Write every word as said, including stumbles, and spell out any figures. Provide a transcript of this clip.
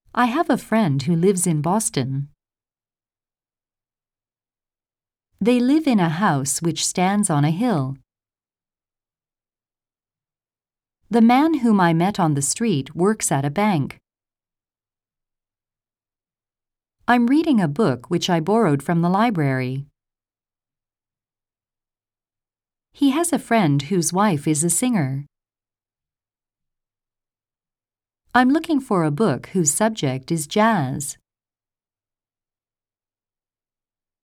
I have a friend who lives in Boston. They live in a house which stands on a hill. The man whom I met on the street works at a bank. I'm reading a book which I borrowed from the library. He has a friend whose wife is a singer. I'm looking for a book whose subject is jazz.